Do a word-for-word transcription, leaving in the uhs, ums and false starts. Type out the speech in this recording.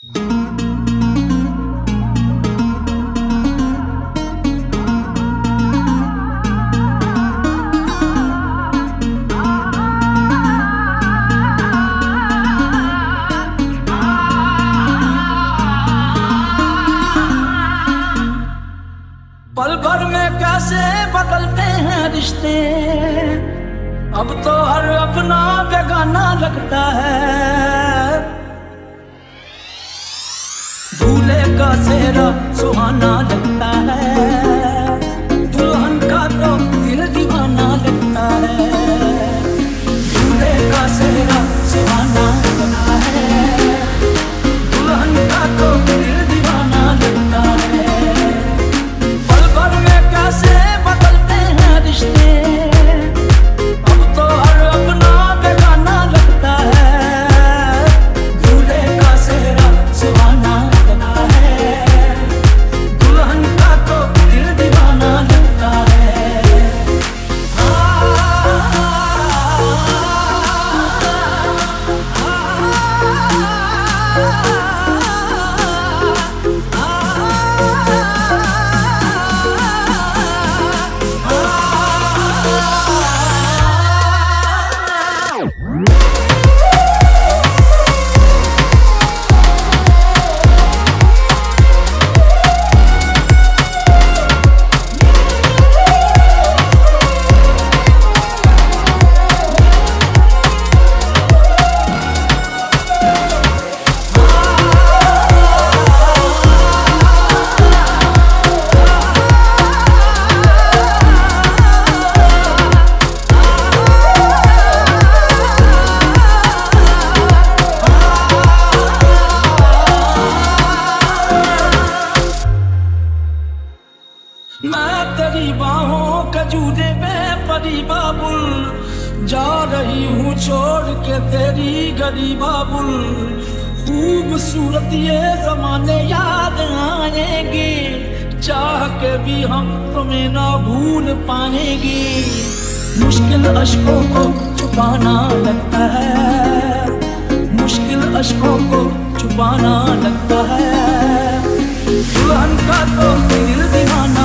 पल भर में कैसे बदलते हैं रिश्ते, अब तो हर अपना बेगाना लगता है। दूल्हे का सेहरा सुहाना लगता है, दुल्हन का तो दिल दीवाना लगता है। दूल्हे का सेहरा सुहाना लगता है, दुल्हन का तो दिल दीवाना लगता है। कैसे बदलते हैं रिश्ते, अब तो हर अपना बेगाना लगता है। दूल्हे का सेहरा सुहाना लगता है, दुल्हन का तो दिल दीवाना लगता है। मैं तेरी बाहों के जूदे में परी बाबुल, जा रही हूँ छोड़ के तेरी गली बाबुल। खूबसूरत ये जमाने याद आएंगे, चाह के भी हम तुम्हें ना भूल पाएंगे। मुश्किल अश्कों को छुपाना लगता है, मुश्किल अश्कों को छुपाना लगता है। दुल्हन का तो दिल दीवाना